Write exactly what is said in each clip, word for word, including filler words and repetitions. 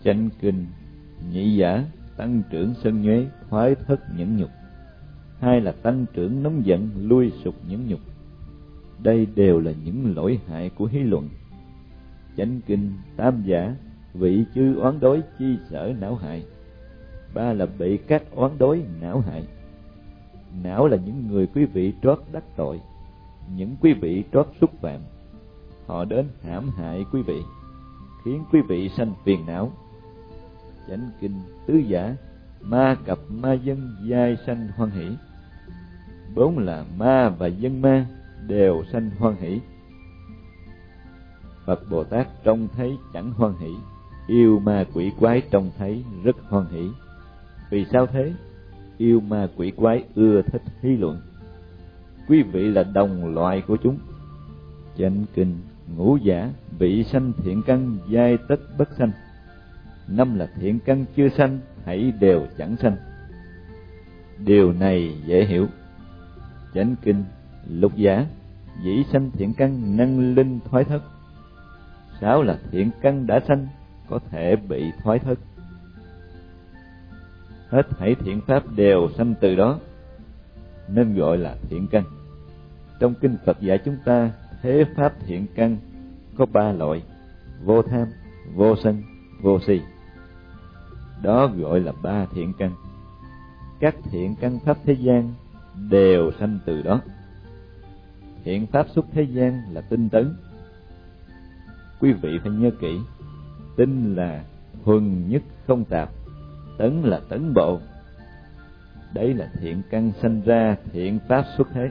Chánh kinh nhị giả tăng trưởng sân nhuế, thoái thất nhẫn nhục. Hai là tăng trưởng nóng giận, lui sụp nhẫn nhục. Đây đều là những lỗi hại của hí luận. Chánh kinh tam giả vị chư oán đối chi sở não hại. Ba là bị các oán đối não hại. Não là những người quý vị trót đắc tội, những quý vị trót xúc phạm. Họ đến hãm hại quý vị, khiến quý vị sanh phiền não. Chánh kinh tứ giả ma cập ma dân giai sanh hoan hỷ. Bốn là ma và dân ma đều sanh hoan hỷ. Phật Bồ Tát trông thấy chẳng hoan hỷ, yêu ma quỷ quái trông thấy rất hoan hỷ. Vì sao thế? Yêu ma quỷ quái ưa thích hí luận. Quý vị là đồng loại của chúng. Chánh kinh ngũ giả vị sanh thiện căn giai tất bất sanh. Năm là thiện căn chưa sanh hãy đều chẳng sanh. Điều này dễ hiểu. Chánh kinh lục giả dĩ sanh thiện căn năng linh thoái thất. Sáu là thiện căn đã sanh có thể bị thoái thất. Hết thảy thiện pháp đều sanh từ đó, nên gọi là thiện căn. Trong kinh Phật dạy chúng ta thế pháp thiện căn có ba loại: vô tham, vô sân, vô si. Đó gọi là ba thiện căn. Các thiện căn pháp thế gian đều sanh từ đó. Thiện pháp xuất thế gian là tinh tấn. Quý vị phải nhớ kỹ, tinh là thuần nhất không tạp, tấn là tấn bộ. Đấy là thiện căn sanh ra thiện pháp xuất thế.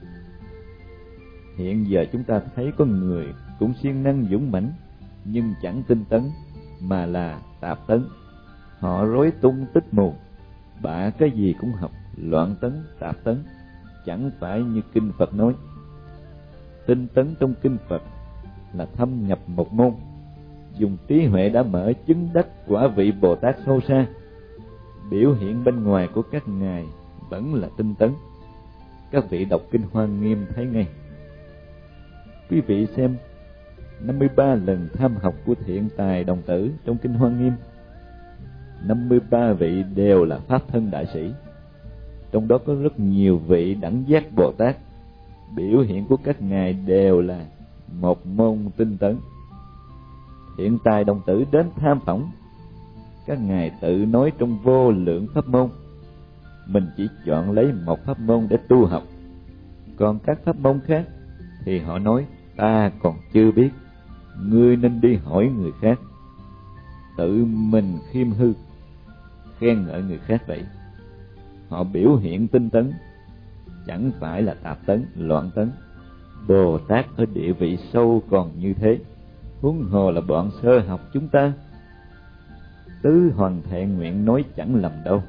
Hiện giờ chúng ta thấy có người cũng siêng năng dũng mãnh, nhưng chẳng tinh tấn mà là tạp tấn. Họ rối tung tích mù, bạ cái gì cũng học, loạn tấn, tạp tấn, chẳng phải như kinh Phật nói. Tinh tấn trong kinh Phật là thâm nhập một môn, dùng trí huệ đã mở chứng đắc quả vị Bồ Tát sâu xa. Biểu hiện bên ngoài của các ngài vẫn là tinh tấn. Các vị đọc kinh Hoa Nghiêm thấy ngay. Quý vị xem năm mươi ba lần tham học của Thiện Tài Đồng Tử trong kinh Hoa Nghiêm. năm mươi ba vị đều là pháp thân đại sĩ. Trong đó có rất nhiều vị đẳng giác Bồ Tát. Biểu hiện của các ngài đều là một môn tinh tấn. Thiện Tài Đồng Tử đến tham phỏng, các ngài tự nói trong vô lượng pháp môn, mình chỉ chọn lấy một pháp môn để tu học. Còn các pháp môn khác thì họ nói ta còn chưa biết, ngươi nên đi hỏi người khác. Tự mình khiêm hư, khen ngợi người khác vậy. Họ biểu hiện tinh tấn, chẳng phải là tạp tấn, loạn tấn. Bồ Tát ở địa vị sâu còn như thế, huống hồ là bọn sơ học chúng ta. Tứ Hoàng Thệ Nguyện nói chẳng lầm đâu,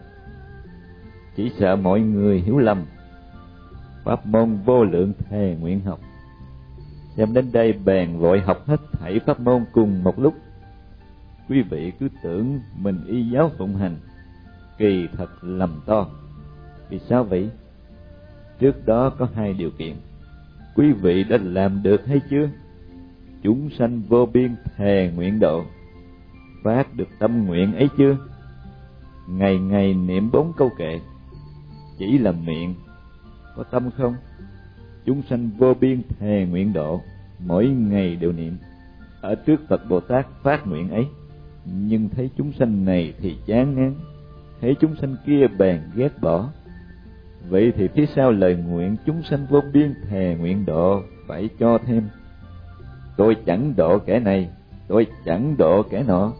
chỉ sợ mọi người hiểu lầm. Pháp môn vô lượng thề nguyện học. Xem đến đây bèn vội học hết thảy pháp môn cùng một lúc. Quý vị cứ tưởng mình y giáo phụng hành, kỳ thật lầm to. Vì sao vậy? Trước đó có hai điều kiện. Quý vị đã làm được hay chưa? Chúng sanh vô biên thề nguyện độ, phát được tâm nguyện ấy chưa? Ngày ngày niệm bốn câu kệ, chỉ là miệng, có tâm không? Chúng sanh vô biên thề nguyện độ, mỗi ngày đều niệm ở trước Phật Bồ Tát phát nguyện ấy. Nhưng thấy chúng sanh này thì chán ngán, thấy chúng sanh kia bèn ghét bỏ. Vậy thì phía sau lời nguyện chúng sanh vô biên thề nguyện độ phải cho thêm: tôi chẳng độ kẻ này, tôi chẳng độ kẻ nọ.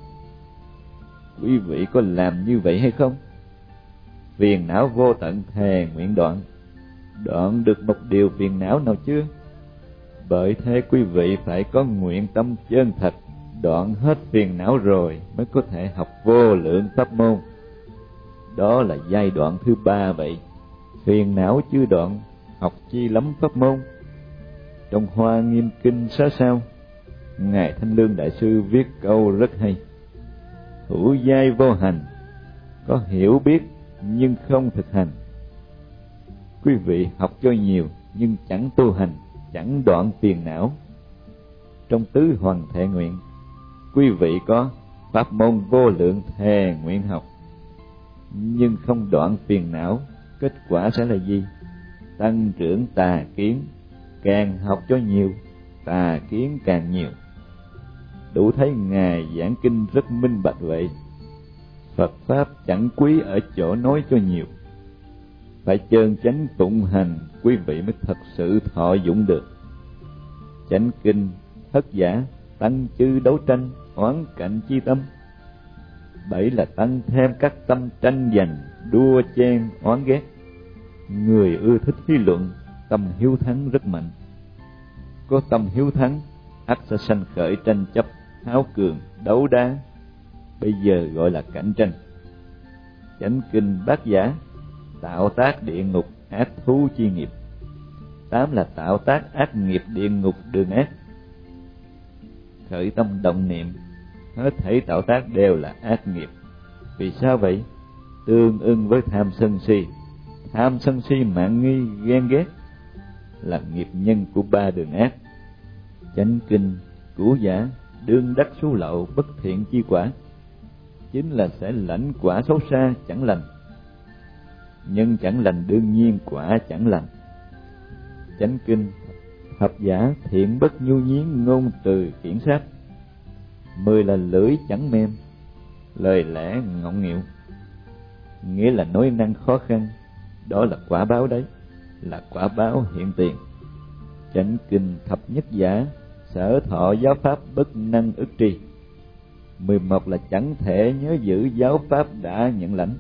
Quý vị có làm như vậy hay không? Phiền não vô tận thề nguyện đoạn, đoạn được một điều phiền não nào chưa? Bởi thế quý vị phải có nguyện tâm chân thật, đoạn hết phiền não rồi mới có thể học vô lượng pháp môn. Đó là giai đoạn thứ ba vậy. Phiền não chưa đoạn, học chi lắm pháp môn. Trong Hoa Nghiêm Kinh Xá Sao, Ngài Thanh Lương Đại Sư viết câu rất hay: thủ giai vô hành, có hiểu biết nhưng không thực hành. Quý vị học cho nhiều nhưng chẳng tu hành, chẳng đoạn phiền não. Trong Tứ Hoàng Thệ Nguyện, quý vị có pháp môn vô lượng thề nguyện học, nhưng không đoạn phiền não, kết quả sẽ là gì? Tăng trưởng tà kiến, càng học cho nhiều, tà kiến càng nhiều. Đủ thấy Ngài giảng kinh rất minh bạch vậy. Phật Pháp chẳng quý ở chỗ nói cho nhiều, phải chân chánh phụng hành, quý vị mới thật sự thọ dụng được. Chánh kinh, thất giả, tăng chư đấu tranh, oán cạnh chi tâm. Bảy là tăng thêm các tâm tranh giành, đua chen, oán ghét. Người ưa thích lý luận, tâm hiếu thắng rất mạnh. Có tâm hiếu thắng, ắt sẽ sanh khởi tranh chấp, háo cường, đấu đá. Bây giờ gọi là cạnh tranh. Chánh kinh bát giả, tạo tác địa ngục, ác thú chi nghiệp. Tám là tạo tác ác nghiệp địa ngục đường ác. Khởi tâm động niệm, hết thảy tạo tác đều là ác nghiệp. Vì sao vậy? Tương ưng với tham sân si. Tham sân si mạn nghi ghen ghét là nghiệp nhân của ba đường ác. Chánh kinh cũ giả, đương đắc số lậu, bất thiện chi quả, chính là sẽ lãnh quả xấu xa chẳng lành. Nhân chẳng lành đương nhiên quả chẳng lành. Chánh kinh thập giả, thiện bất nhu nhiến, ngôn từ khiển sát. Mười là lưỡi chẳng mềm, lời lẽ ngọng nghịu, nghĩa là nói năng khó khăn. Đó là quả báo đấy, là quả báo hiện tiền. Chánh kinh thập nhất giả, sở thọ giáo pháp, bất năng ức tri. Mười một là chẳng thể nhớ giữ giáo pháp đã nhận lãnh.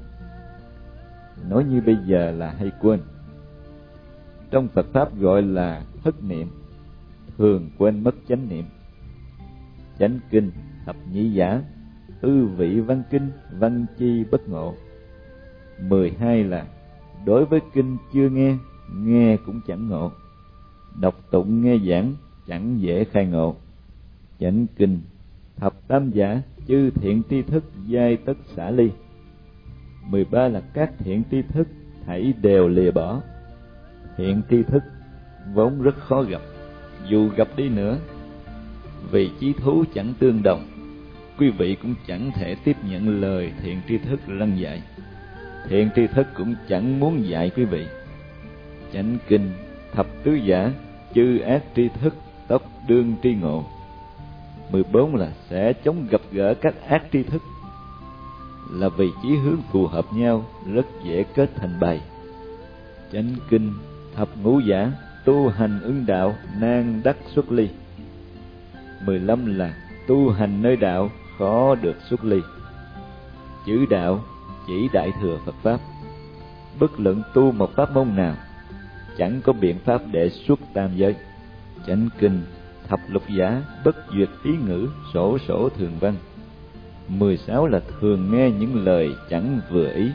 Nói như bây giờ là hay quên. Trong Phật Pháp gọi là thất niệm, thường quên mất chánh niệm. Chánh kinh thập nhị giả, ư vị văn kinh, văn chi bất ngộ. Mười hai là đối với kinh chưa nghe, nghe cũng chẳng ngộ. Đọc tụng nghe giảng, chẳng dễ khai ngộ. Chánh kinh thập tam giả, chư thiện tri thức, giai tất xả ly. Mười ba là các thiện tri thức thảy đều lìa bỏ. Thiện tri thức vốn rất khó gặp, dù gặp đi nữa, vì chí thú chẳng tương đồng, quý vị cũng chẳng thể tiếp nhận lời thiện tri thức lăng dạy. Thiện tri thức cũng chẳng muốn dạy quý vị. Chánh kinh thập tứ giả, chư ác tri thức, tốc đương tri ngộ. Mười bốn là sẽ chống gặp gỡ các ác tri thức, là vì chí hướng phù hợp nhau, rất dễ kết thành bầy. Chánh kinh thập ngũ giả, tu hành ứng đạo, nan đắc xuất ly. Mười lăm là tu hành nơi đạo, khó được xuất ly. Chữ đạo chỉ đại thừa Phật Pháp. Bất luận tu một pháp môn nào, chẳng có biện pháp để xuất tam giới. Chánh kinh thập lục giả, bất duyệt ý ngữ, sổ sổ thường văn. Mười sáu là thường nghe những lời chẳng vừa ý,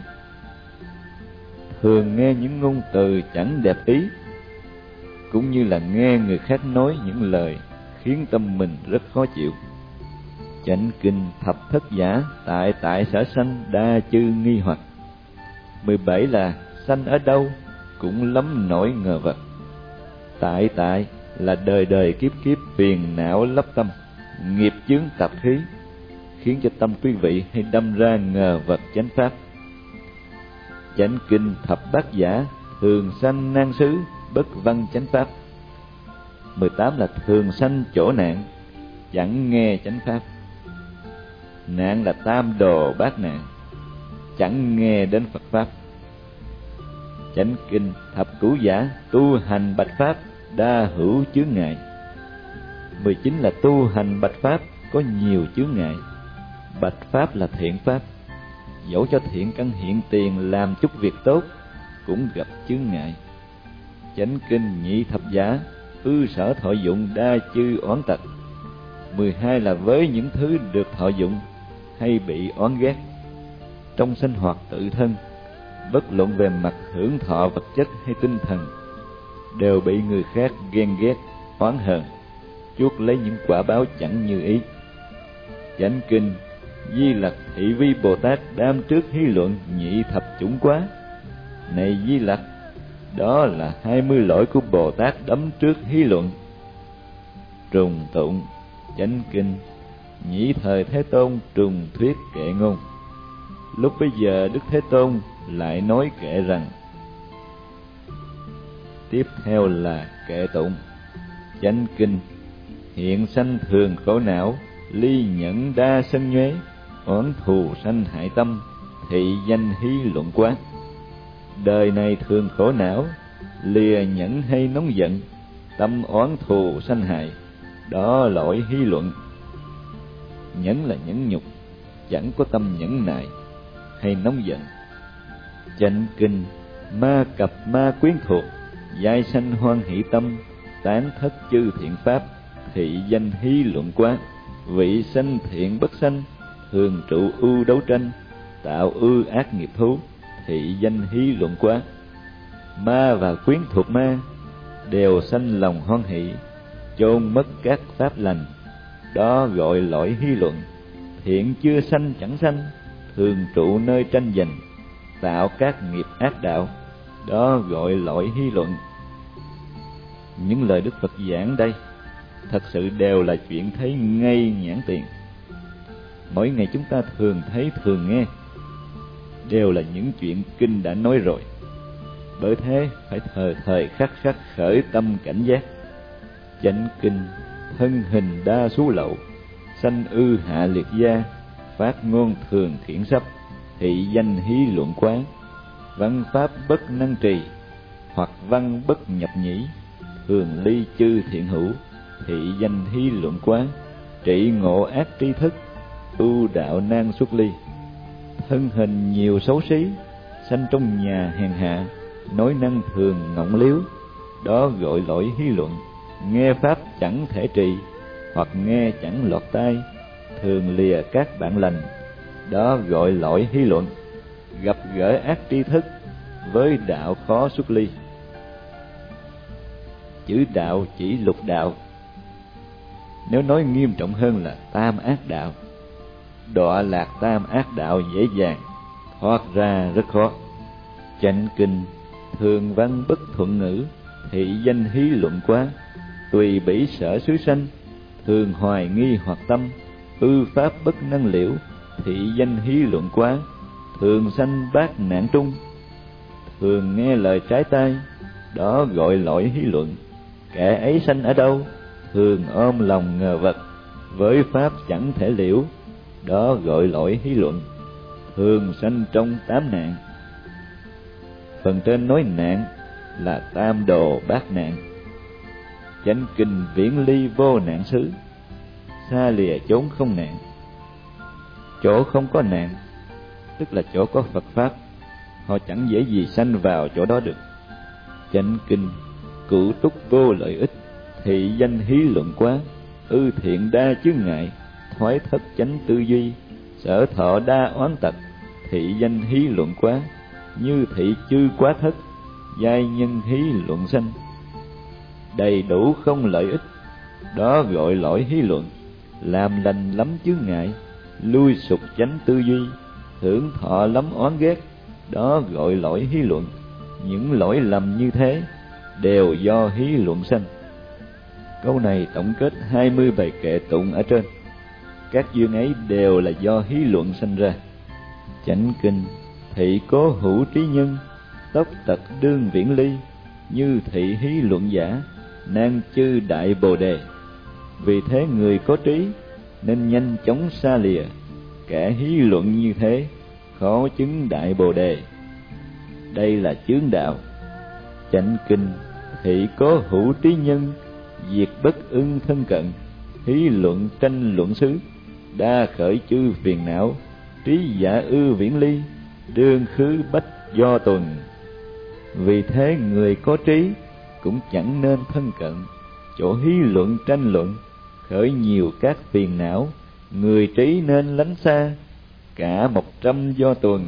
thường nghe những ngôn từ chẳng đẹp ý, cũng như là nghe người khác nói những lời khiến tâm mình rất khó chịu. Chánh kinh thập thất giả, tại tại sở sanh, đa chư nghi hoặc. Mười bảy là sanh ở đâu cũng lắm nỗi ngờ vật. Tại tại là đời đời kiếp kiếp phiền não lấp tâm, nghiệp chướng tạp khí, khiến cho tâm quý vị hay đâm ra ngờ vật chánh pháp. Chánh kinh thập bát giả, thường sanh nan xứ, bất văn chánh pháp. Mười tám là thường sanh chỗ nạn, chẳng nghe chánh pháp. Nạn là tam đồ bát nạn, chẳng nghe đến Phật Pháp. Chánh kinh thập cửu giả, tu hành bạch Pháp, đa hữu chướng ngại. Mười chín là tu hành bạch Pháp, có nhiều chướng ngại. Bạch Pháp là thiện Pháp, dẫu cho thiện căn hiện tiền làm chút việc tốt, cũng gặp chướng ngại. Chánh kinh nhị thập giả, ư sở thọ dụng, đa chư oán tật. Mười hai là với những thứ được thọ dụng, hay bị oán ghét. Trong sinh hoạt tự thân, bất luận về mặt hưởng thọ vật chất hay tinh thần, đều bị người khác ghen ghét, oán hờn, chuốc lấy những quả báo chẳng như ý. Chánh kinh Di Lặc Thị Vi Bồ Tát đam trước hí luận nhị thập chủng quá. Này Di Lặc, đó là hai mươi lỗi của Bồ Tát đấm trước hí luận. Trùng tụng Chánh kinh nhĩ thời Thế Tôn trùng thuyết kệ ngôn. Lúc bấy giờ Đức Thế Tôn lại nói kệ rằng: tiếp theo là kệ tụng. Chánh kinh: hiện sanh thường khổ não, ly nhẫn đa sân nhuế, oán thù sanh hại tâm, thị danh hí luận quán. Đời này thường khổ não, lìa nhẫn hay nóng giận, tâm oán thù sanh hại, đó lỗi hí luận. Nhẫn là nhẫn nhục, chẳng có tâm nhẫn nại hay nóng giận. Chánh kinh: ma cập ma quyến thuộc, giai sanh hoan hỷ tâm, tán thất chư thiện pháp, thị danh hí luận quán. Vị sanh thiện bất sanh, thường trụ ưu đấu tranh, tạo ư ác nghiệp thú, thị danh hí luận quán. Ma và quyến thuộc ma đều sanh lòng hoan hỷ, chôn mất các pháp lành, đó gọi lỗi hí luận. Thiện chưa sanh chẳng sanh, thường trụ nơi tranh giành, tạo các nghiệp ác đạo, đó gọi lỗi hí luận. Những lời Đức Phật giảng đây thật sự đều là chuyện thấy ngay nhãn tiền. Mỗi ngày chúng ta thường thấy thường nghe, đều là những chuyện kinh đã nói rồi. Bởi thế phải thời thời khắc khắc khởi tâm cảnh giác. Chánh kinh: thân hình đa số lậu, sanh ư hạ liệt gia, phát ngôn thường thiện sắp, thị danh hí luận quán. Văn pháp bất năng trì, hoặc văn bất nhập nhĩ, thường ly chư thiện hữu, thị danh hí luận quán. Trị ngộ ác tri thức, ưu đạo nan xuất ly. Thân hình nhiều xấu xí, sanh trong nhà hèn hạ, nói năng thường ngọng liếu, đó gọi lỗi hí luận. Nghe pháp chẳng thể trì, hoặc nghe chẳng lọt tai, thường lìa các bạn lành, đó gọi lỗi hí luận. Gặp gỡ ác tri thức, với đạo khó xuất ly. Chữ đạo chỉ lục đạo, nếu nói nghiêm trọng hơn là tam ác đạo. Đọa lạc tam ác đạo dễ dàng, thoát ra rất khó. Chánh kinh: thường văn bất thuận ngữ, thị danh hí luận quán. Tùy bỉ sở xứ sanh, thường hoài nghi hoặc tâm, ư pháp bất năng liễu, thị danh hí luận quán. Thường sanh bát nạn trung, thường nghe lời trái tai, đó gọi lỗi hí luận. Kẻ ấy sanh ở đâu, thường ôm lòng ngờ vật, với pháp chẳng thể liễu, đó gọi lỗi hí luận. Thường sanh trong tám nạn. Phần trên nói nạn là tam đồ bát nạn. Chánh kinh: viễn ly vô nạn xứ, xa lìa chốn không nạn. Chỗ không có nạn, tức là chỗ có Phật pháp, họ chẳng dễ gì sanh vào chỗ đó được. Chánh kinh: cửu túc vô lợi ích, thị danh hí luận quán. Ư thiện đa chướng ngại, thoái thất chánh tư duy, sở thọ đa oán tật, thị danh hí luận quán. Như thị chư quá thất, giai nhân hí luận sanh. Đầy đủ không lợi ích, đó gọi lỗi hí luận. Làm lành lắm chướng ngại, lui sụp chánh tư duy, hưởng thọ lắm oán ghét, đó gọi lỗi hí luận. Những lỗi lầm như thế đều do hí luận sanh. Câu này tổng kết hai mươi bài kệ tụng ở trên. Các duyên ấy đều là do hí luận sanh ra. Chánh kinh: thị cố hữu trí nhân, tốc tật đương viễn ly, như thị hí luận giả, nan chư đại bồ đề. Vì thế người có trí nên nhanh chóng xa lìa, kẻ hí luận như thế khó chứng đại bồ đề. Đây là chướng đạo. Chánh kinh: thị cố hữu trí nhân, diệt bất ưng thân cận, hí luận tranh luận xứ, đa khởi chư phiền não, trí giả ư viễn ly, đương khứ bách do tuần. Vì thế người có trí cũng chẳng nên thân cận chỗ hí luận tranh luận, khởi nhiều các phiền não. Người trí nên lánh xa, cả một trăm do tuần.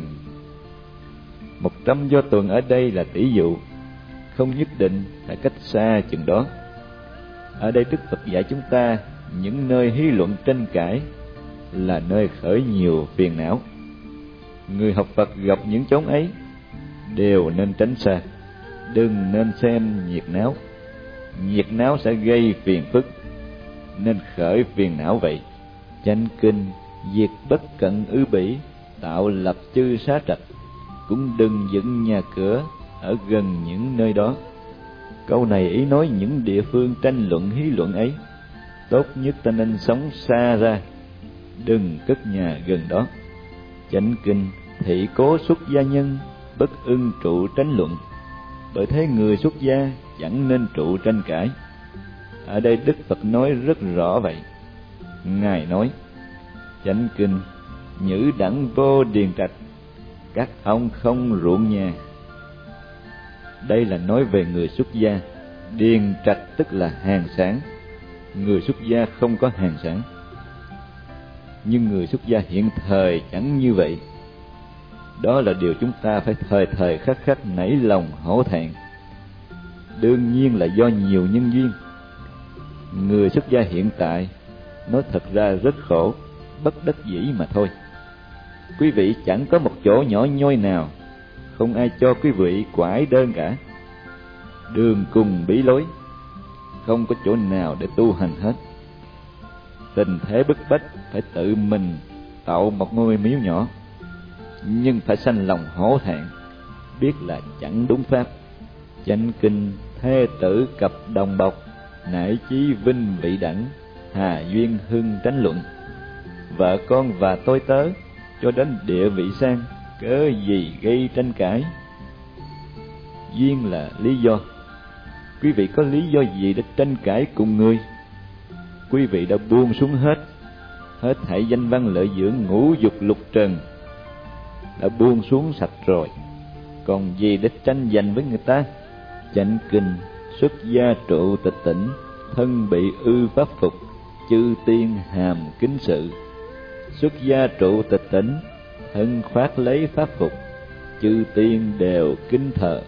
Một trăm do tuần ở đây là tỷ dụ, không nhất định phải cách xa chừng đó. Ở đây Đức Phật dạy chúng ta những nơi hí luận tranh cãi là nơi khởi nhiều phiền não. Người học Phật gặp những chốn ấy đều nên tránh xa, đừng nên xem nhiệt náo. Nhiệt náo sẽ gây phiền phức, nên khởi phiền não vậy. Chánh kinh diệt bất cận ư bỉ, tạo lập chư xá trạch, cũng đừng dựng nhà cửa ở gần những nơi đó. Câu này ý nói những địa phương tranh luận hí luận ấy, tốt nhất ta nên sống xa ra, đừng cất nhà gần đó. Chánh kinh thị cố xuất gia nhân, bất ưng trụ tranh luận, bởi thế người xuất gia chẳng nên trụ tranh cãi. Ở đây Đức Phật nói rất rõ vậy. Ngài nói: chánh kinh nhữ đẳng vô điền trạch, các ông không ruộng nhà. Đây là nói về người xuất gia. Điền trạch tức là hàng sản, người xuất gia không có hàng sản. Nhưng người xuất gia hiện thời chẳng như vậy. Đó là điều chúng ta phải thời thời khắc khắc nảy lòng hổ thẹn. Đương nhiên là do nhiều nhân duyên. Người xuất gia hiện tại nói thật ra rất khổ, bất đắc dĩ mà thôi. Quý vị chẳng có một chỗ nhỏ nhoi nào, không ai cho quý vị quải đơn cả. Đường cùng bí lối, không có chỗ nào để tu hành hết. Tình thế bức bách phải tự mình tạo một ngôi miếu nhỏ, nhưng phải sanh lòng hổ thẹn, biết là chẳng đúng pháp. Chánh kinh thê tử cặp đồng bọc, nải chí vinh vị đẳng, hà duyên hưng tránh luận. Vợ con và tôi tớ cho đến địa vị sang, cớ gì gây tranh cãi? Duyên là lý do. Quý vị có lý do gì để tranh cãi cùng người? Quý vị đã buông xuống hết, hết thảy danh văn lợi dưỡng ngũ dục lục trần, đã buông xuống sạch rồi, còn gì để tranh giành với người ta? Chánh kinh xuất gia trụ tịch tỉnh, thân bị ư pháp phục, chư tiên hàm kính sự. Xuất gia trụ tịch tỉnh, thân khoác lấy pháp phục, chư tiên đều kính thờ.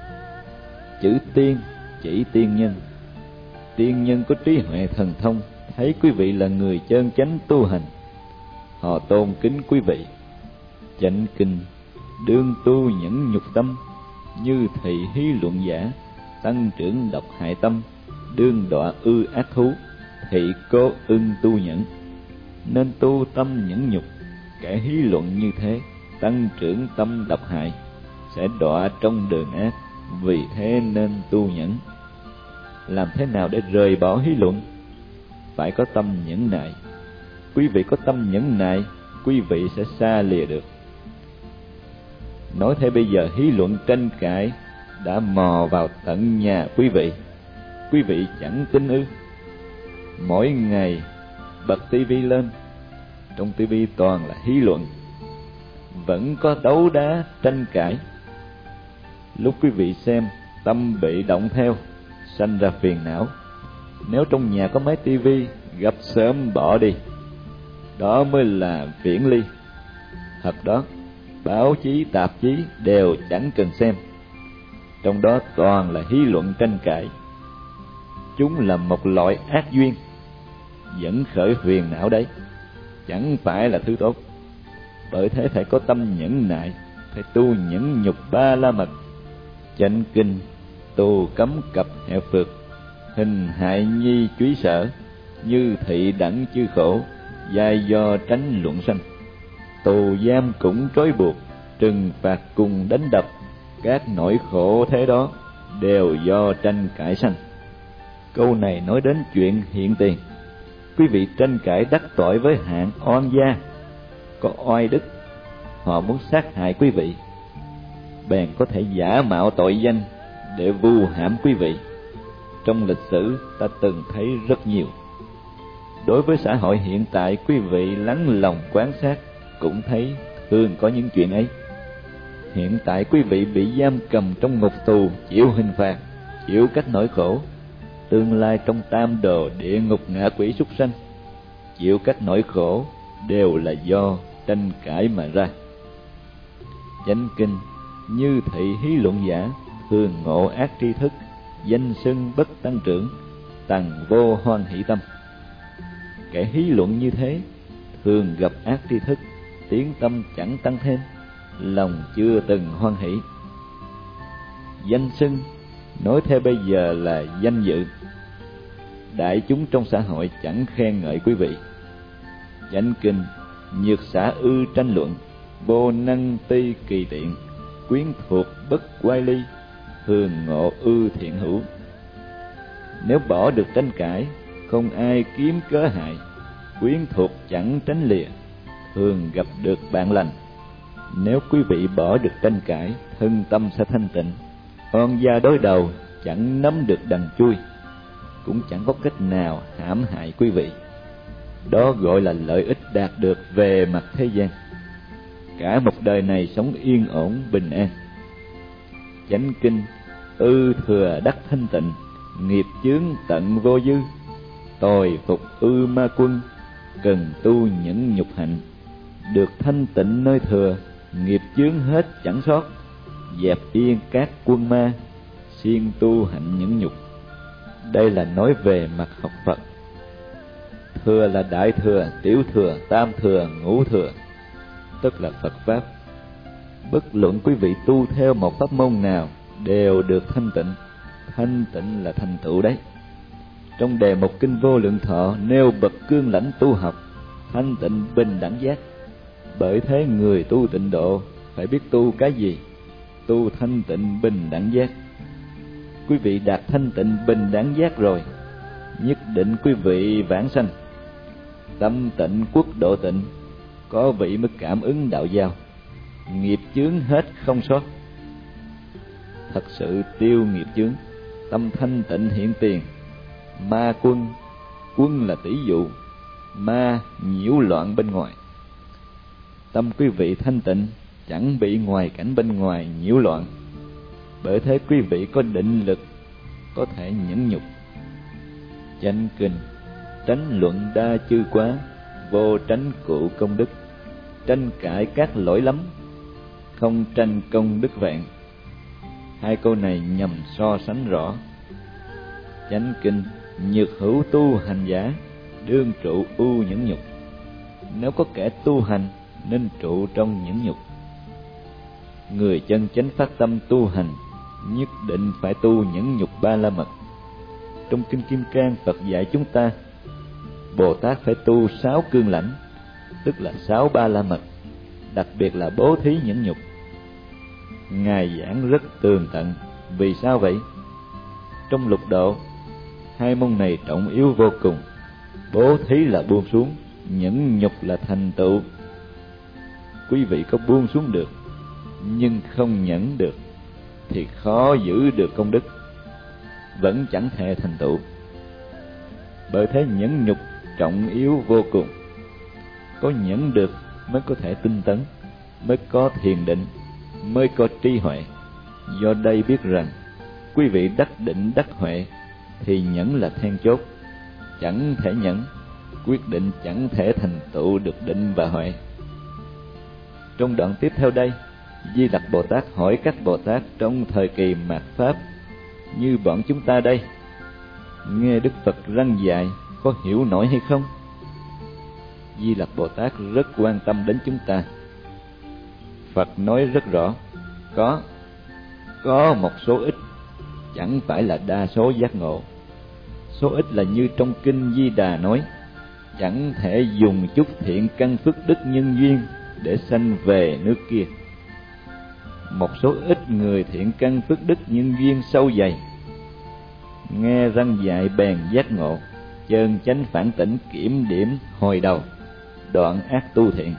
Chữ tiên chỉ tiên nhân. Tiên nhân có trí huệ thần thông, thấy quý vị là người chân chánh tu hành, họ tôn kính quý vị. Chánh kinh đương tu nhẫn nhục tâm, như thị hí luận giả, tăng trưởng độc hại tâm, đương đọa ư ác thú, thị cố ưng tu nhẫn. Nên tu tâm nhẫn nhục, kẻ hí luận như thế tăng trưởng tâm độc hại, sẽ đọa trong đường ác, vì thế nên tu nhẫn. Làm thế nào để rời bỏ hí luận? Phải có tâm nhẫn nại. Quý vị có tâm nhẫn nại, quý vị sẽ xa lìa được. Nói thế bây giờ hí luận tranh cãi đã mò vào tận nhà quý vị, quý vị chẳng tin ư? Mỗi ngày bật tivi lên, trong tivi toàn là hí luận, vẫn có đấu đá tranh cãi. Lúc quý vị xem, tâm bị động theo, sanh ra phiền não. Nếu trong nhà có máy tivi, gặp sớm bỏ đi, đó mới là viễn ly. Thật đó, báo chí, tạp chí đều chẳng cần xem, trong đó toàn là hí luận tranh cãi. Chúng là một loại ác duyên, dẫn khởi huyền não đấy, chẳng phải là thứ tốt. Bởi thế phải có tâm nhẫn nại, phải tu nhẫn nhục ba la mật. Chánh kinh tu cấm cập hẹp phược, hình hại nhi chúy sở, như thị đẳng chư khổ, giai do tránh luận sanh. Tù giam cũng trói buộc, trừng phạt cùng đánh đập, các nỗi khổ thế đó đều do tranh cãi sanh. Câu này nói đến chuyện hiện tiền. Quý vị tranh cãi đắc tội với hạng oan gia, có oai đức, họ muốn sát hại quý vị, bèn có thể giả mạo tội danh để vu hãm quý vị. Trong lịch sử ta từng thấy rất nhiều. Đối với xã hội hiện tại, quý vị lắng lòng quan sát cũng thấy thường có những chuyện ấy. Hiện tại quý vị bị giam cầm trong ngục tù, chịu hình phạt, chịu các nỗi khổ. Tương lai trong tam đồ địa ngục ngạ quỷ súc sanh, chịu các nỗi khổ đều là do tranh cãi mà ra. Chánh kinh như thị hí luận giả, thường ngộ ác tri thức, danh xưng bất tăng trưởng, tằng vô hoan hỷ tâm. Kẻ hí luận như thế thường gặp ác tri thức, tiếng tâm chẳng tăng thêm, lòng chưa từng hoan hỷ. Danh xưng nói theo bây giờ là danh dự. Đại chúng trong xã hội chẳng khen ngợi quý vị. Chánh kinh nhược xả ư tranh luận, vô năng ti kỳ tiện, quyến thuộc bất quay ly, thường ngộ ư thiện hữu. Nếu bỏ được tranh cãi, không ai kiếm cớ hại, quyến thuộc chẳng tránh lìa, thường gặp được bạn lành. Nếu quý vị bỏ được tranh cãi, thân tâm sẽ thanh tịnh, oan gia đối đầu chẳng nắm được đằng chui, cũng chẳng có cách nào hãm hại quý vị. Đó gọi là lợi ích đạt được về mặt thế gian, cả một đời này sống yên ổn bình an. Chánh kinh ư thừa đắc thanh tịnh, nghiệp chướng tận vô dư, tồi phục ư ma quân, cần tu những nhục hạnh. Được thanh tịnh nơi thừa, nghiệp chướng hết chẳng sót, dẹp yên các quân ma, siêng tu hạnh những nhục. Đây là nói về mặt học Phật. Thừa là đại thừa, tiểu thừa, tam thừa, ngũ thừa, tức là Phật Pháp. Bất luận quý vị tu theo một pháp môn nào đều được thanh tịnh. Thanh tịnh là thành tựu đấy. Trong đề mục Kinh Vô Lượng Thọ nêu bậc cương lãnh tu học, thanh tịnh bình đẳng giác. Bởi thế người tu tịnh độ phải biết tu cái gì? Tu thanh tịnh bình đẳng giác. Quý vị đạt thanh tịnh bình đẳng giác rồi, nhất định quý vị vãng sanh. Tâm tịnh quốc độ tịnh, có vị mới cảm ứng đạo giao, nghiệp chướng hết không sót. Thật sự tiêu nghiệp chướng, tâm thanh tịnh hiện tiền. Ma quân, quân là tỷ dụ, ma nhiễu loạn bên ngoài. Tâm quý vị thanh tịnh, chẳng bị ngoài cảnh bên ngoài nhiễu loạn. Bởi thế quý vị có định lực, có thể nhẫn nhục. Chánh kinh tránh luận đa chư quá, vô tránh cụ công đức, tranh cãi các lỗi lắm, không tranh công đức vẹn. Hai câu này nhằm so sánh rõ. Chánh kinh nhược hữu tu hành giả, đương trụ ưu nhẫn nhục. Nếu có kẻ tu hành nên trụ trong nhẫn nhục. Người chân chánh phát tâm tu hành nhất định phải tu nhẫn nhục ba la mật. Trong Kinh Kim Cang, Phật dạy chúng ta Bồ Tát phải tu sáu cương lãnh, tức là sáu ba la mật, đặc biệt là bố thí nhẫn nhục. Ngài giảng rất tường tận. Vì sao vậy? Trong lục độ, hai môn này trọng yếu vô cùng. Bố thí là buông xuống, nhẫn nhục là thành tựu. Quý vị có buông xuống được, nhưng không nhẫn được, thì khó giữ được công đức, vẫn chẳng thể thành tựu. Bởi thế nhẫn nhục trọng yếu vô cùng. Có nhẫn được mới có thể tinh tấn, mới có thiền định, mới có trí huệ. Do đây biết rằng quý vị đắc định đắc huệ thì nhẫn là then chốt. Chẳng thể nhẫn, quyết định chẳng thể thành tựu được định và huệ. Trong đoạn tiếp theo đây, Di Lặc Bồ Tát hỏi các Bồ Tát trong thời kỳ mạt Pháp như bọn chúng ta đây, nghe Đức Phật răn dạy có hiểu nổi hay không? Di Lặc Bồ Tát rất quan tâm đến chúng ta. Phật nói rất rõ, có, có một số ít, chẳng phải là đa số giác ngộ. Số ít là như trong Kinh Di Đà nói, chẳng thể dùng chút thiện căn phước đức nhân duyên để sanh về nước kia. Một số ít người thiện căn phước đức nhân duyên sâu dày, nghe răn dạy bèn giác ngộ, chân chánh phản tỉnh kiểm điểm hồi đầu, đoạn ác tu thiện.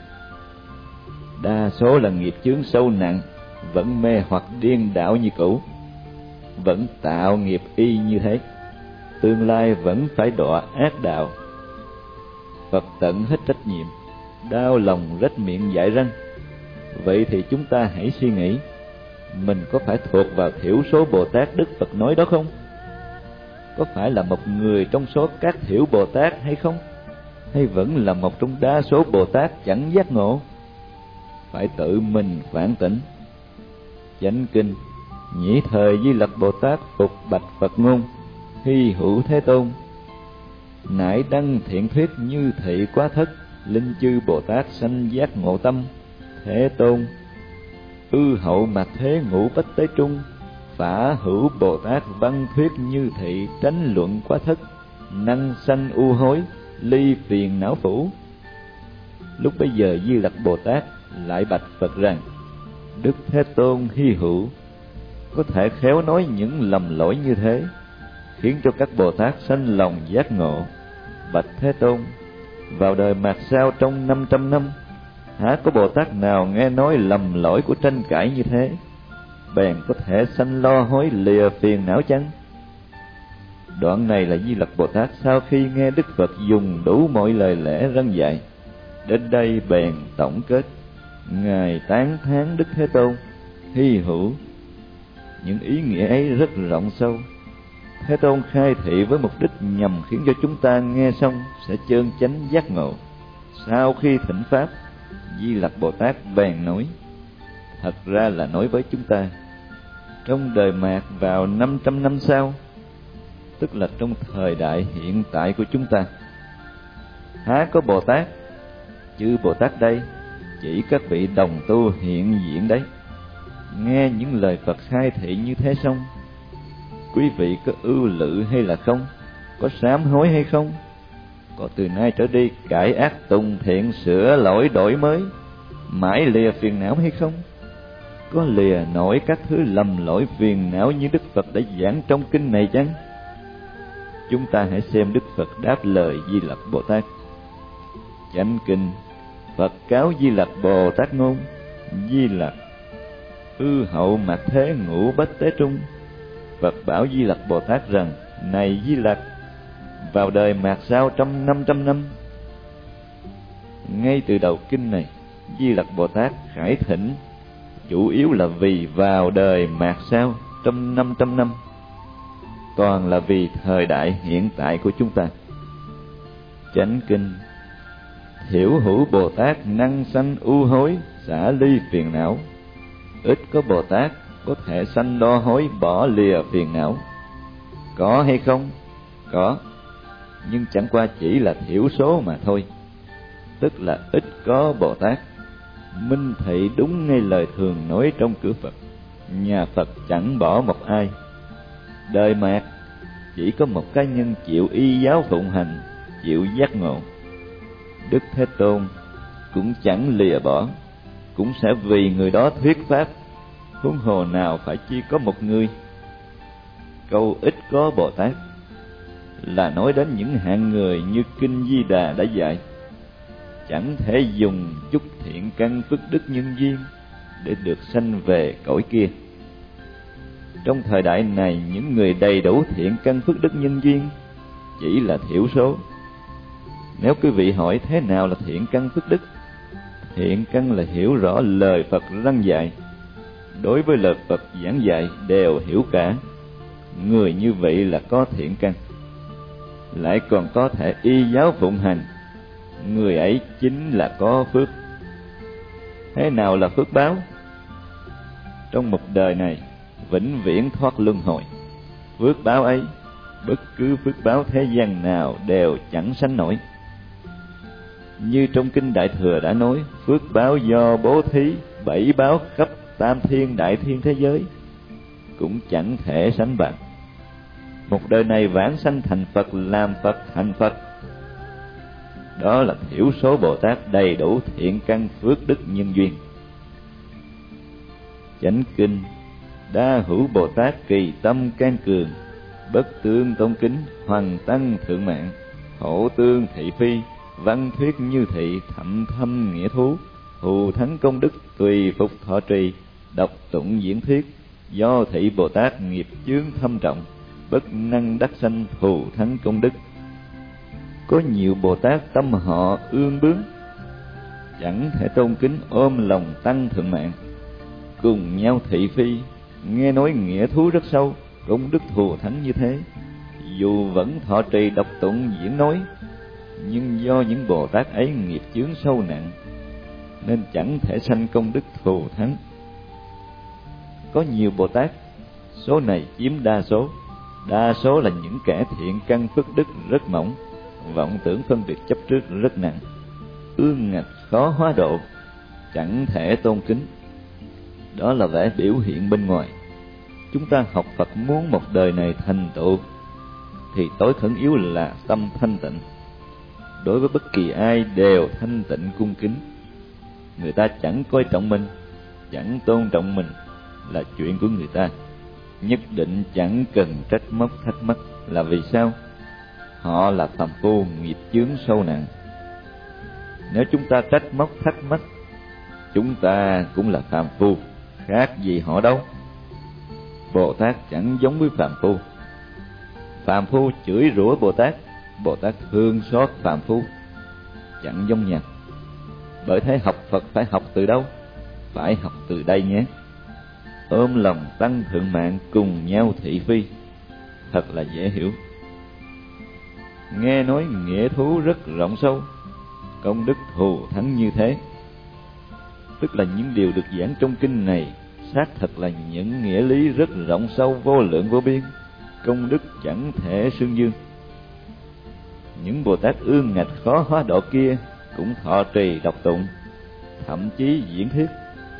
Đa số là nghiệp chướng sâu nặng, vẫn mê hoặc điên đảo như cũ, vẫn tạo nghiệp y như thế, tương lai vẫn phải đọa ác đạo. Phật tận hết trách nhiệm, đau lòng rách miệng dạy răng. Vậy thì chúng ta hãy suy nghĩ, mình có phải thuộc vào thiểu số Bồ Tát Đức Phật nói đó không? Có phải là một người trong số các thiểu Bồ Tát hay không? Hay vẫn là một trong đa số Bồ Tát chẳng giác ngộ? Phải tự mình phản tỉnh. Chánh kinh nhĩ thời Di Lặc Bồ Tát phục bạch Phật ngôn, hy hữu Thế Tôn, nải đăng thiện thuyết như thị quá thất, linh chư Bồ Tát sanh giác ngộ tâm. Thế Tôn, ư hậu mạt thế ngũ bách tế trung, phả hữu Bồ Tát văn thuyết như thị tránh luận quá thất, năng sanh u hối, ly phiền não phủ. Lúc bấy giờ Di Lặc Bồ Tát lại bạch Phật rằng: Đức Thế Tôn hy hữu, có thể khéo nói những lầm lỗi như thế, khiến cho các Bồ Tát sanh lòng giác ngộ. Bạch Thế Tôn, vào đời mạt sau trong năm trăm năm, há có Bồ Tát nào nghe nói lầm lỗi của tranh cãi như thế, bèn có thể sanh lo hối lìa phiền não chăng? Đoạn này là Di Lặc Bồ Tát sau khi nghe Đức Phật dùng đủ mọi lời lẽ răn dạy. Đến đây bèn tổng kết: Ngài tán thán Đức Thế Tôn hy hữu. Những ý nghĩa ấy rất rộng sâu. Thế Tôn khai thị với mục đích nhằm khiến cho chúng ta nghe xong sẽ chân chánh giác ngộ. Sau khi thỉnh pháp, Di Lặc Bồ Tát bèn nói, thật ra là nói với chúng ta, trong đời mạt vào năm trăm năm sau, tức là trong thời đại hiện tại của chúng ta, há có Bồ Tát, chư Bồ Tát đây chỉ các vị đồng tu hiện diện đấy. Nghe những lời Phật khai thị như thế xong, quý vị có ưu lự hay là không? Có sám hối hay không? Có từ nay trở đi cải ác tùng thiện, sửa lỗi đổi mới, mãi lìa phiền não hay không? Có lìa nổi các thứ lầm lỗi phiền não như Đức Phật đã giảng trong kinh này chăng? Chúng ta hãy xem Đức Phật đáp lời Di Lặc Bồ Tát. Chánh kinh, Phật cáo Di Lặc Bồ Tát ngôn: Di Lặc, ư hậu mạt thế ngũ bách tế trung. Phật bảo Di Lặc Bồ Tát rằng: Này Di Lặc, vào đời mạt sau trong năm trăm năm. Ngay từ đầu kinh này, Di Lặc Bồ Tát khải thỉnh chủ yếu là vì vào đời mạt sau trong năm trăm năm, toàn là vì thời đại hiện tại của chúng ta. Chánh kinh, thiểu hữu Bồ Tát năng sanh ưu hối, xả ly phiền não. Ít có Bồ Tát có thể sanh lo hối, bỏ lìa phiền não. Có hay không? Có, nhưng chẳng qua chỉ là thiểu số mà thôi, tức là ít có Bồ Tát. Minh thị đúng ngay lời thường nói trong cửa Phật: nhà Phật chẳng bỏ một ai. Đời mạt chỉ có một cá nhân chịu y giáo phụng hành, chịu giác ngộ. Đức Thế Tôn cũng chẳng lìa bỏ, cũng sẽ vì người đó thuyết pháp, huống hồ nào phải chỉ có một người. Câu ít có Bồ Tát là nói đến những hạng người như Kinh Di Đà đã dạy, chẳng thể dùng chút thiện căn phước đức nhân duyên để được sanh về cõi kia. Trong thời đại này, những người đầy đủ thiện căn phước đức nhân duyên chỉ là thiểu số. Nếu quý vị hỏi thế nào là thiện căn phước đức, thiện căn là hiểu rõ lời Phật răn dạy, đối với lời Phật giảng dạy đều hiểu cả. Người như vậy là có thiện căn, lại còn có thể y giáo phụng hành, người ấy chính là có phước. Thế nào là phước báo? Trong một đời này vĩnh viễn thoát luân hồi, phước báo ấy bất cứ phước báo thế gian nào đều chẳng sánh nổi. Như trong Kinh Đại Thừa đã nói, phước báo do bố thí bảy báo khắp tam thiên đại thiên thế giới cũng chẳng thể sánh bằng. Một đời này vãng sanh thành Phật, làm Phật thành Phật, đó là thiểu số Bồ Tát đầy đủ thiện căn phước đức nhân duyên. Chánh kinh, đa hữu Bồ Tát kỳ tâm can cường, bất tương tôn kính, hoằng tăng thượng mạng, hổ tương thị phi, văn thuyết như thị, thậm thâm nghĩa thú, hù thắng công đức, tùy phục thọ trì, đọc tụng diễn thuyết, do thị Bồ Tát nghiệp chướng thâm trọng, bất năng đắc sanh thù thắng công đức. Có nhiều Bồ Tát tâm họ ương bướng, chẳng thể tôn kính ôm lòng tăng thượng mạng, cùng nhau thị phi, nghe nói nghĩa thú rất sâu, công đức thù thắng như thế, dù vẫn thọ trì đọc tụng diễn nói, nhưng do những Bồ Tát ấy nghiệp chướng sâu nặng, nên chẳng thể sanh công đức thù thắng. Có nhiều Bồ Tát, số này chiếm đa số, đa số là những kẻ thiện căn phước đức rất mỏng, vọng tưởng phân biệt chấp trước rất nặng, ương ngạch khó hóa độ, chẳng thể tôn kính. Đó là vẻ biểu hiện bên ngoài. Chúng ta học Phật muốn một đời này thành tựu thì tối khẩn yếu là tâm thanh tịnh. đối với bất kỳ ai đều thanh tịnh cung kính. Người ta chẳng coi trọng mình, chẳng tôn trọng mình là chuyện của người ta, nhất định chẳng cần trách móc thắc mắc. Là vì sao? Họ là phàm phu, nghiệp chướng sâu nặng. Nếu chúng ta trách móc thắc mắc, chúng ta cũng là phàm phu, khác gì họ đâu. Bồ Tát chẳng giống với phàm phu. Phàm phu chửi rủa Bồ Tát, Bồ Tát thương xót phàm phu, chẳng giống nhau. Bởi thế học Phật phải học từ đâu? Phải học từ đây nhé. Ôm lòng tăng thượng mạng, cùng nhau thị phi, thật là dễ hiểu. Nghe nói nghĩa thú rất rộng sâu, công đức thù thắng như thế. Tức là những điều được giảng trong kinh này xác thật là những nghĩa lý rất rộng sâu, vô lượng vô biên, công đức chẳng thể xương dương. Những Bồ Tát ương ngạch khó hóa độ kia cũng thọ trì đọc tụng, thậm chí diễn thuyết.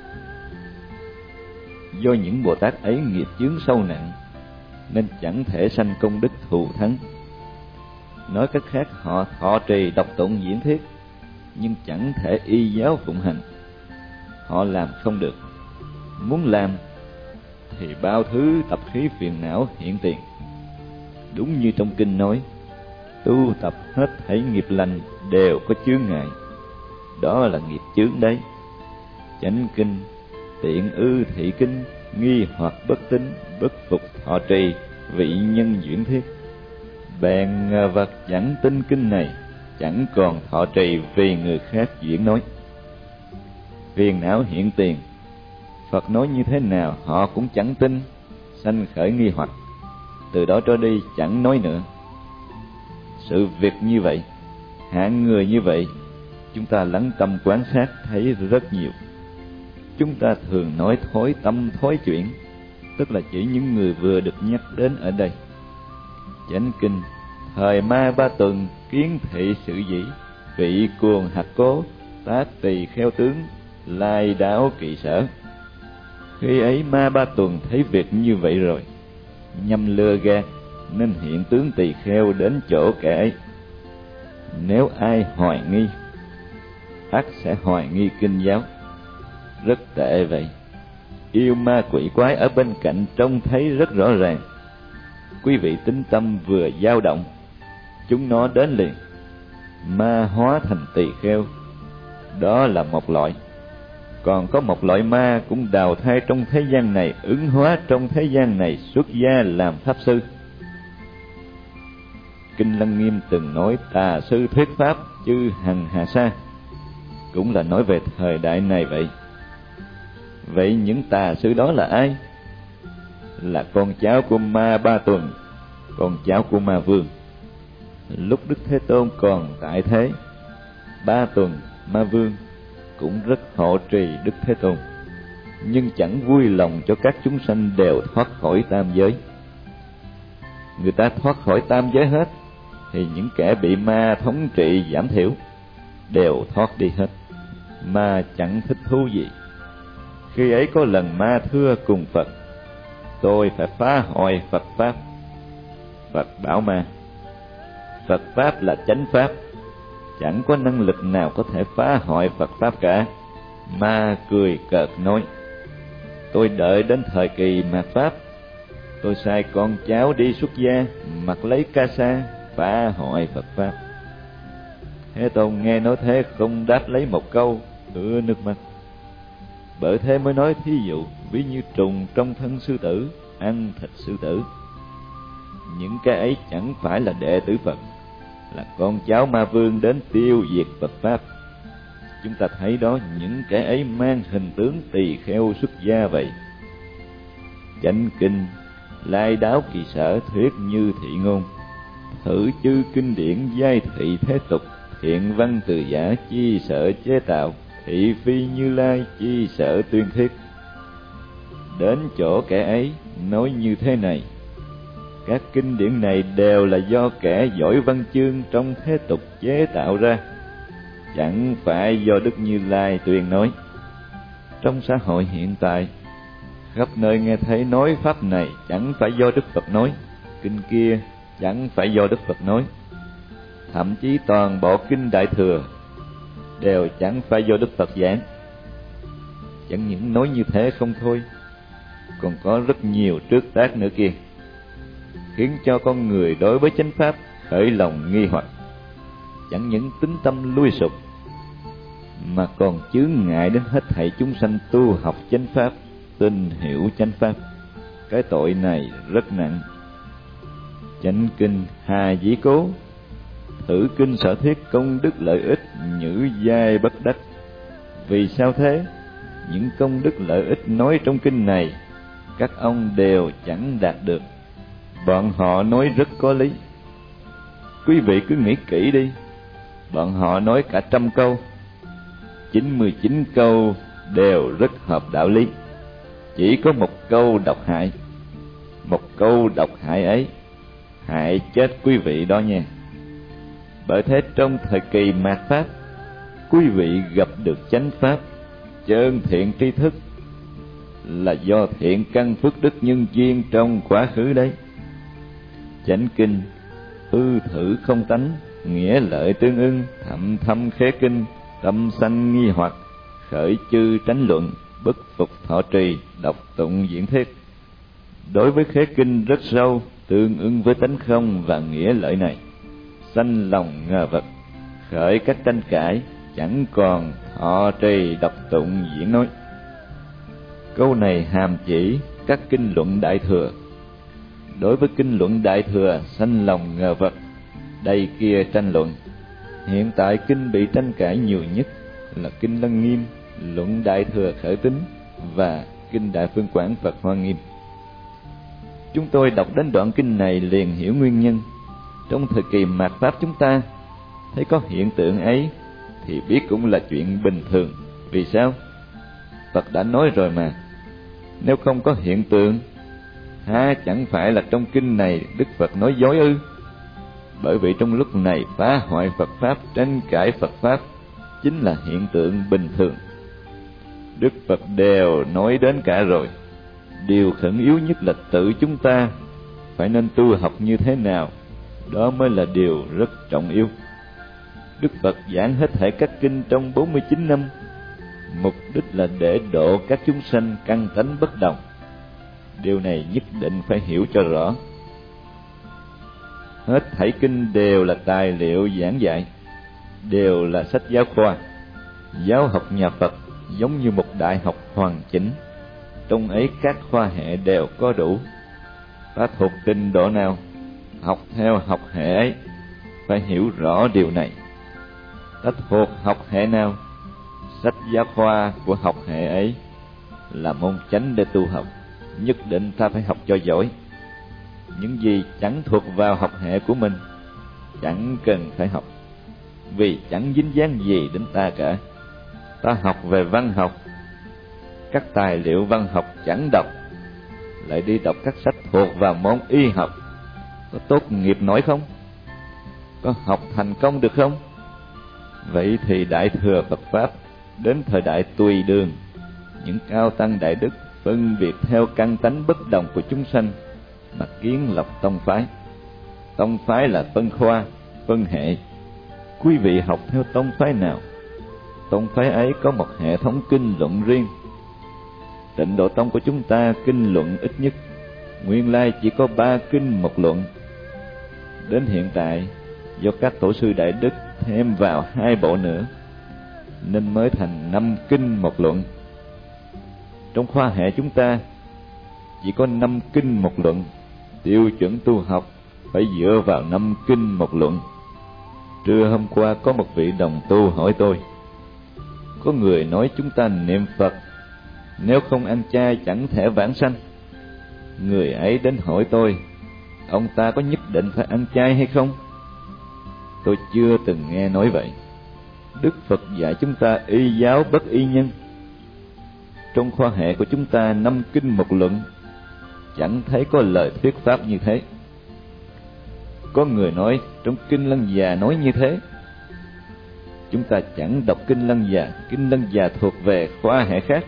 Do những Bồ Tát ấy nghiệp chướng sâu nặng nên chẳng thể sanh công đức thù thắng. Nói cách khác, họ thọ trì đọc tụng diễn thuyết nhưng chẳng thể y giáo phụng hành. Họ làm không được. Muốn làm thì bao thứ tập khí phiền não hiện tiền. Đúng như trong kinh nói, tu tập hết thảy nghiệp lành đều có chướng ngại. Đó là nghiệp chướng đấy. Chánh kinh, tiện ư thị kinh, nghi hoặc bất tín, bất phục thọ trì, vị nhân diễn thuyết. Bèn vật chẳng tin kinh này, chẳng còn thọ trì vì người khác diễn nói. Phiền não hiện tiền, Phật nói như thế nào họ cũng chẳng tin, sanh khởi nghi hoặc, từ đó trở đi chẳng nói nữa. Sự việc như vậy, hạng người như vậy, chúng ta lắng tâm quan sát thấy rất nhiều. Chúng ta thường nói thối tâm thối chuyển, tức là chỉ những người vừa được nhắc đến ở đây. Chánh kinh, thời Ma Ba Tuần kiến thị sự dĩ, vị cuồng hạt cố, tác tỳ kheo tướng, lai đáo kỵ sở. Khi ấy Ma Ba Tuần thấy việc như vậy rồi, nhằm lừa gạt nên hiện tướng tỳ kheo đến chỗ kẻ ấy. Nếu ai hoài nghi, ắt sẽ hoài nghi kinh giáo. Rất tệ vậy. Yêu ma quỷ quái ở bên cạnh trông thấy rất rõ ràng. Quý vị tính tâm vừa dao động, chúng nó đến liền, ma hóa thành tỳ kheo. Đó là một loại. Còn có một loại ma cũng đào thai trong thế gian này, ứng hóa trong thế gian này, xuất gia làm pháp sư. Kinh Lăng Nghiêm từng nói tà sư thuyết pháp chư hằng hà sa, cũng là nói về thời đại này vậy. Vậy những tà sư đó là ai? Là con cháu của Ma Ba Tuần, con cháu của Ma Vương. Lúc Đức Thế Tôn còn tại thế, Ba Tuần, Ma Vương cũng rất hộ trì Đức Thế Tôn, nhưng chẳng vui lòng cho các chúng sanh đều thoát khỏi tam giới. Người ta thoát khỏi tam giới hết, thì những kẻ bị ma thống trị giảm thiểu đều thoát đi hết. Ma chẳng thích thú gì. Khi ấy có lần ma thưa cùng Phật, tôi phải phá hoại Phật Pháp. Phật bảo ma, Phật Pháp là chánh Pháp, chẳng có năng lực nào có thể phá hoại Phật Pháp cả. Ma cười cợt nói, tôi đợi đến thời kỳ mạt Pháp, tôi sai con cháu đi xuất gia, mặc lấy ca sa, phá hoại Phật Pháp. Thế Tôn nghe nói thế không đáp lấy một câu, ứa nước mắt. Bởi thế mới nói thí dụ, ví như trùng trong thân sư tử, ăn thịt sư tử. Những cái ấy chẳng phải là đệ tử Phật, là con cháu Ma Vương đến tiêu diệt Phật Pháp. Chúng ta thấy đó, những kẻ ấy mang hình tướng tỳ kheo xuất gia vậy. Chánh kinh, lai đáo kỳ sở thuyết như thị ngôn, thử chư kinh điển giai thị thế tục, thiện văn từ giả chi sợ chế tạo, thị phi Như Lai chi sợ tuyên thuyết. Đến chỗ kẻ ấy nói như thế này, các kinh điển này đều là do kẻ giỏi văn chương trong thế tục chế tạo ra, chẳng phải do Đức Như Lai tuyên nói. Trong xã hội hiện tại, khắp nơi nghe thấy nói pháp này chẳng phải do Đức Phật nói, kinh kia chẳng phải do Đức Phật nói. thậm chí toàn bộ kinh Đại Thừa đều chẳng phải do Đức Phật giảng. Chẳng những nói như thế không thôi, còn có rất nhiều trước tác nữa kia, khiến cho con người đối với chánh pháp khởi lòng nghi hoặc. Chẳng những tín tâm lui sụp, mà còn chướng ngại đến hết thảy chúng sanh tu học chánh pháp, tin hiểu chánh pháp. Cái tội này rất nặng. Chánh kinh Hà Dĩ Cố, thử kinh sở thuyết công đức lợi ích, nhữ giai bất đắc. Vì sao thế? Những công đức lợi ích nói trong kinh này, các ông đều chẳng đạt được. Bọn họ nói rất có lý. Quý vị cứ nghĩ kỹ đi. Bọn họ nói cả trăm câu, chín mươi chín câu đều rất hợp đạo lý. Chỉ có một câu độc hại. Một câu độc hại ấy hại chết quý vị đó nha. Bởi thế trong thời kỳ mạt Pháp, quý vị gặp được chánh Pháp, chân thiện tri thức, là do thiện căn phước đức nhân duyên trong quá khứ đấy. Chánh kinh ư thử không tánh, nghĩa lợi tương ưng, thậm thâm khế kinh, tâm sanh nghi hoặc, khởi chư tránh luận, bất phục thọ trì, đọc tụng diễn thuyết. Đối với khế kinh rất sâu, tương ưng với tánh không và nghĩa lợi này, sanh lòng ngờ vực, khởi các tranh cãi, chẳng còn thọ trì đọc tụng diễn nói. Câu này hàm chỉ các kinh luận Đại Thừa. Đối với kinh luận Đại Thừa sanh lòng ngờ vực, đây kia tranh luận. Hiện tại kinh bị tranh cãi nhiều nhất là kinh Lăng Nghiêm, luận Đại Thừa Khởi Tín và kinh Đại Phương Quảng Phật Hoa Nghiêm. Chúng tôi đọc đến đoạn kinh này liền hiểu nguyên nhân. Trong thời kỳ mạt Pháp chúng ta thấy có hiện tượng ấy thì biết cũng là chuyện bình thường. Vì sao? Phật đã nói rồi mà. Nếu không có hiện tượng, há chẳng phải là trong kinh này Đức Phật nói dối ư? Bởi vì trong lúc này phá hoại Phật Pháp, tranh cãi Phật Pháp chính là hiện tượng bình thường. Đức Phật đều nói đến cả rồi. Điều khẩn yếu nhất là tự chúng ta phải nên tu học như thế nào, đó mới là điều rất trọng yếu. Đức Phật giảng hết thảy các kinh trong bốn mươi chín năm, mục đích là để độ các chúng sanh căn tánh bất đồng. Điều này nhất định phải hiểu cho rõ. Hết thảy kinh đều là tài liệu giảng dạy, đều là sách giáo khoa. Giáo học nhà Phật giống như một đại học hoàn chỉnh, trong ấy các khoa hệ đều có đủ. Ta thuộc trình độ nào, học theo học hệ ấy, phải hiểu rõ điều này. Ta thuộc học hệ nào, sách giáo khoa của học hệ ấy là môn chánh để tu học, nhất định ta phải học cho giỏi. Những gì chẳng thuộc vào học hệ của mình, chẳng cần phải học, vì chẳng dính dáng gì đến ta cả. Ta học về văn học, các tài liệu văn học chẳng đọc, lại đi đọc các sách thuộc vào môn y học, có tốt nghiệp nổi không? Có học thành công được không? Vậy thì Đại Thừa Phật Pháp đến thời đại Tùy Đường, những cao tăng đại đức phân biệt theo căn tánh bất đồng của chúng sanh mà kiến lập tông phái. Tông phái là phân khoa, phân hệ. Quý vị học theo tông phái nào, tông phái ấy có một hệ thống kinh luận riêng. Tịnh Độ Tông của chúng ta kinh luận ít nhất, nguyên lai chỉ có ba kinh một luận. Đến hiện tại, do các tổ sư đại đức thêm vào hai bộ nữa, nên mới thành năm kinh một luận. Trong khoa hệ chúng ta, chỉ có năm kinh một luận. Tiêu chuẩn tu học phải dựa vào năm kinh một luận. Trưa hôm qua có một vị đồng tu hỏi tôi, có người nói chúng ta niệm Phật, nếu không ăn chay chẳng thể vãng sanh. Người ấy đến hỏi tôi, ông ta có nhất định phải ăn chay hay không? Tôi chưa từng nghe nói vậy. Đức Phật dạy chúng ta y giáo bất y nhân. Trong khoa hệ của chúng ta năm kinh một luận, chẳng thấy có lời thuyết pháp như thế. Có người nói trong kinh Lăng Già nói như thế. Chúng ta chẳng đọc kinh Lăng Già, kinh Lăng Già thuộc về khoa hệ khác,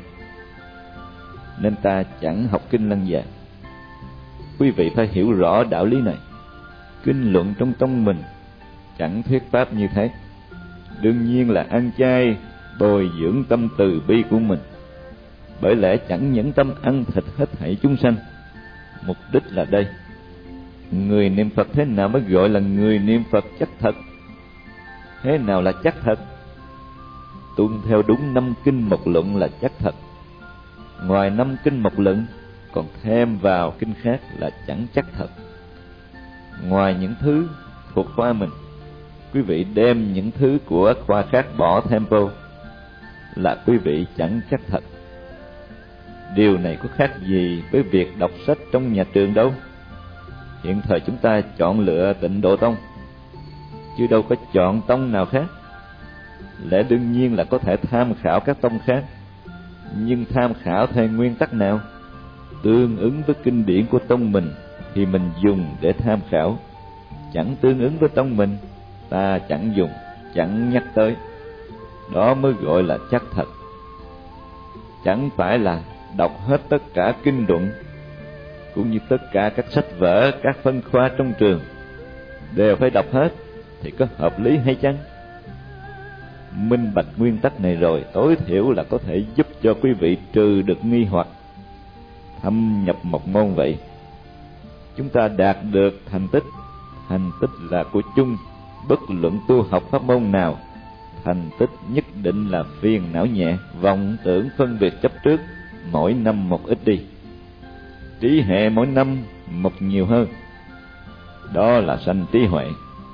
nên ta chẳng học kinh Lăng Già. Quý vị phải hiểu rõ đạo lý này. Kinh luận trong tông mình chẳng thuyết pháp như thế. Đương nhiên là ăn chay bồi dưỡng tâm từ bi của mình, bởi lẽ chẳng nhẫn tâm ăn thịt hết thảy chúng sanh. Mục đích là đây. Người niệm Phật thế nào mới gọi là người niệm Phật chắc thật? Thế nào là chắc thật? Tuân theo đúng năm kinh mộc luận là chắc thật. Ngoài năm kinh mộc luận, còn thêm vào kinh khác là chẳng chắc thật. Ngoài những thứ thuộc khoa mình, quý vị đem những thứ của khoa khác bỏ thêm vô, là quý vị chẳng chắc thật. Điều này có khác gì với việc đọc sách trong nhà trường đâu. Hiện thời chúng ta chọn lựa Tịnh Độ Tông, chứ đâu có chọn tông nào khác. Lẽ đương nhiên là có thể tham khảo các tông khác, nhưng tham khảo theo nguyên tắc nào? Tương ứng với kinh điển của tông mình thì mình dùng để tham khảo, chẳng tương ứng với tông mình, ta chẳng dùng, chẳng nhắc tới. Đó mới gọi là chắc thật. Chẳng phải là đọc hết tất cả kinh luận, cũng như tất cả các sách vở, các phân khoa trong trường đều phải đọc hết thì có hợp lý hay chăng? Minh bạch nguyên tắc này rồi, tối thiểu là có thể giúp cho quý vị trừ được nghi hoặc. Thâm nhập một môn vậy, chúng ta đạt được thành tích. Thành tích là của chung, bất luận tu học pháp môn nào, thành tích nhất định là phiền não nhẹ, vọng tưởng phân biệt chấp trước, mỗi năm một ít đi. Trí hệ mỗi năm một nhiều hơn, đó là sanh trí huệ.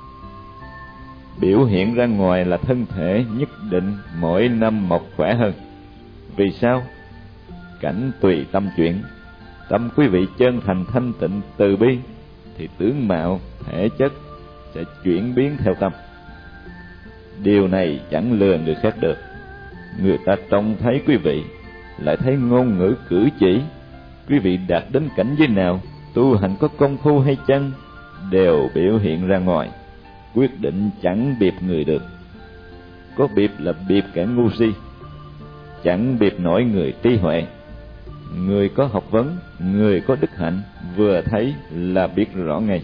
Biểu hiện ra ngoài là thân thể nhất định mỗi năm một khỏe hơn. Vì sao? Cảnh tùy tâm chuyển. Tâm quý vị chân thành thanh tịnh từ bi thì tướng mạo, thể chất sẽ chuyển biến theo tâm. Điều này chẳng lừa người khác được. Người ta trông thấy quý vị, lại thấy ngôn ngữ cử chỉ, quý vị đạt đến cảnh giới nào, tu hành có công phu hay chăng, đều biểu hiện ra ngoài, quyết định chẳng biệp người được. Có biệp là biệp kẻ ngu si, chẳng biệp nổi người trí huệ. Người có học vấn, người có đức hạnh, vừa thấy là biết rõ ngay.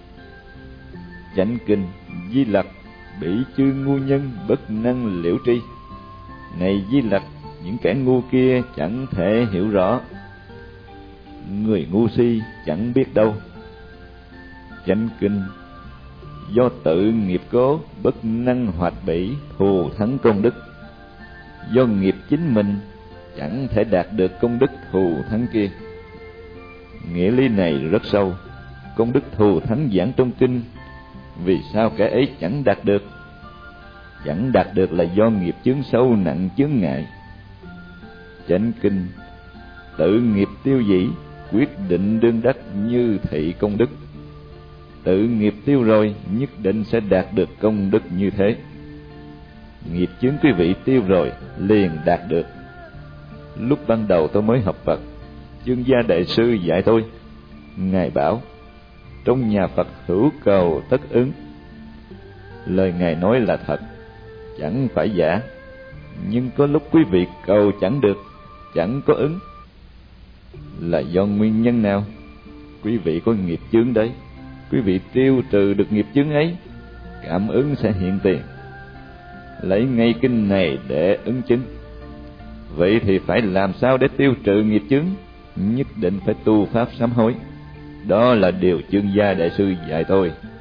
Chánh kinh Di Lặc: bỉ chư ngu nhân bất năng liễu tri. Này Di Lặc, những kẻ ngu kia chẳng thể hiểu rõ, người ngu si chẳng biết đâu. Chánh kinh: do tự nghiệp cố bất năng hoạt bỉ thù thắng công đức. Do nghiệp chính mình chẳng thể đạt được công đức thù thắng kia. Nghĩa lý này rất sâu. Công đức thù thắng giảng trong kinh, vì sao kẻ ấy chẳng đạt được? Chẳng đạt được là do nghiệp chướng sâu nặng chướng ngại. Chánh kinh: tự nghiệp tiêu dĩ, quyết định đương đắc như thị công đức. Tự nghiệp tiêu rồi, nhất định sẽ đạt được công đức như thế. Nghiệp chướng quý vị tiêu rồi, liền đạt được. Lúc ban đầu tôi mới học Phật, Chương Gia Đại Sư dạy tôi. Ngài bảo, trong nhà Phật hữu cầu tất ứng. Lời Ngài nói là thật, chẳng phải giả. Nhưng có lúc quý vị cầu chẳng được, chẳng có ứng. Là do nguyên nhân nào? Quý vị có nghiệp chướng đấy. Quý vị tiêu trừ được nghiệp chướng ấy, cảm ứng sẽ hiện tiền. Lấy ngay kinh này để ứng chứng. Vậy thì phải làm sao để tiêu trừ nghiệp chướng? Nhất định phải tu pháp sám hối. Đó là điều Chương Gia Đại Sư dạy tôi.